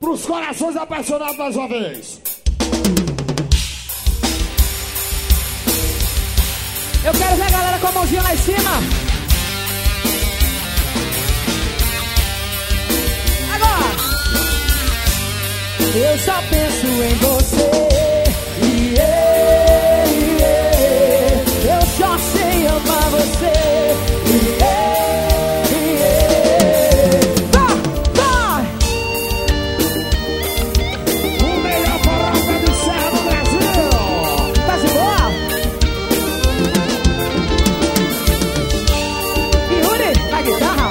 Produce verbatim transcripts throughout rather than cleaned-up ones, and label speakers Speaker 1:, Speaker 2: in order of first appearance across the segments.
Speaker 1: pros corações apaixonados mais uma vez.
Speaker 2: Eu quero ver a galera com a mãozinha lá em cima. Agora! Eu só penso em você. Yeah, yeah. Eu só sei amar você. Yeah, yeah. Vai, vai!
Speaker 1: O melhor forró de serra do Brasil.
Speaker 2: Tá de boa? Yuri, na guitarra.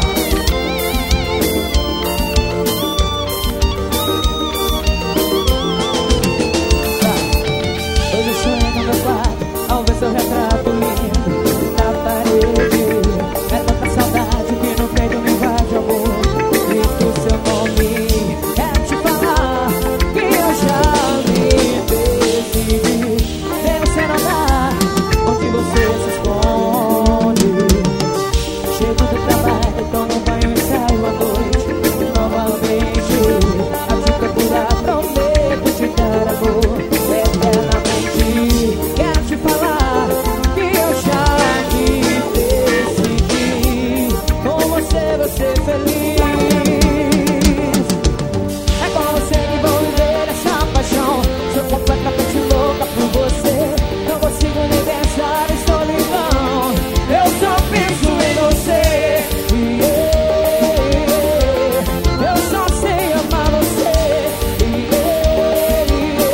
Speaker 2: Hoje sonho no meu quarto, ao ver seu retrato lindo na parede. É tanta saudade que no peito me invade amor. Grito seu nome, quero te falar que eu já me decidi. Sem você não dá, onde você se esconde. Chego do trabalho, tomo banho e saio à noite novamente a te procurar, prometo te dar amor eternamente. Quero te falar que eu já me decidi. Com você vou ser feliz. É com você que vou viver essa paixão. Sou completamente louca por você. Não consigo nem pensar em solidão. Eu só penso em você. Yeah. Eu só sei amar você. Yeah,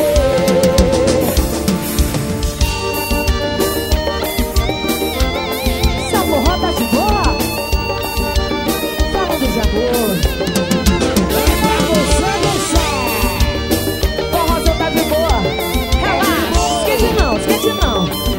Speaker 2: yeah. Essa porra tá de boa? Falando de amor.
Speaker 1: Pra você dançar.
Speaker 2: Porra, tá de boa. Relaxa. Esquente não, esquente não.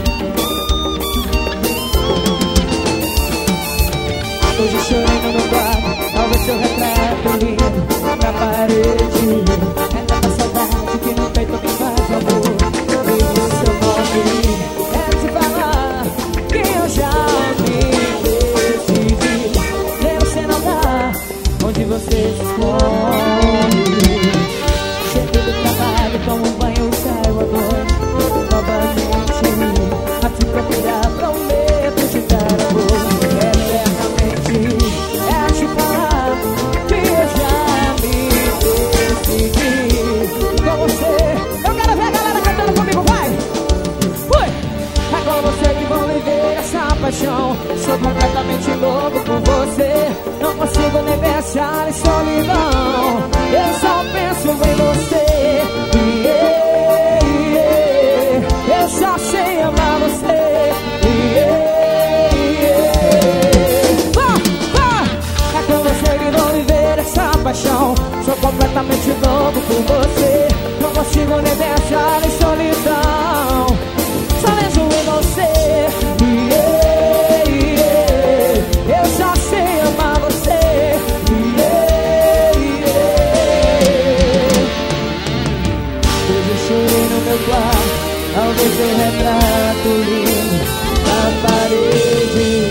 Speaker 2: Hoje chorei no meu quarto, ao ver seu retrato lindo na parede. É tanta saudade que no peito me faz amor. Grito seu nome, quero te falar que eu já me decidi. Sem você não dá, onde você se esconde. Chego do trabalho, tomo um banho e saio à noite novamente a te procurar, prometo te dar amor eternamente. É te falar que eu já me decidi. Com você, eu quero ver a galera cantando comigo, vai! Fui! É com você que vou viver essa paixão. Sou completamente louco por você. Não consigo nem pensar em solidão. Eu só penso em você. Yeah, yeah. Eu só sei amar você. Yeah, yeah. Vai, vai! É com você que vou viver essa paixão. Sou completamente louco por você. Não consigo nem pensar em solidão. Só vejo em você. Yeah, yeah. Eu só sei amar você. Yeah, yeah. Hoje chorei no meu quarto ao ver seu retrato lindo na parede.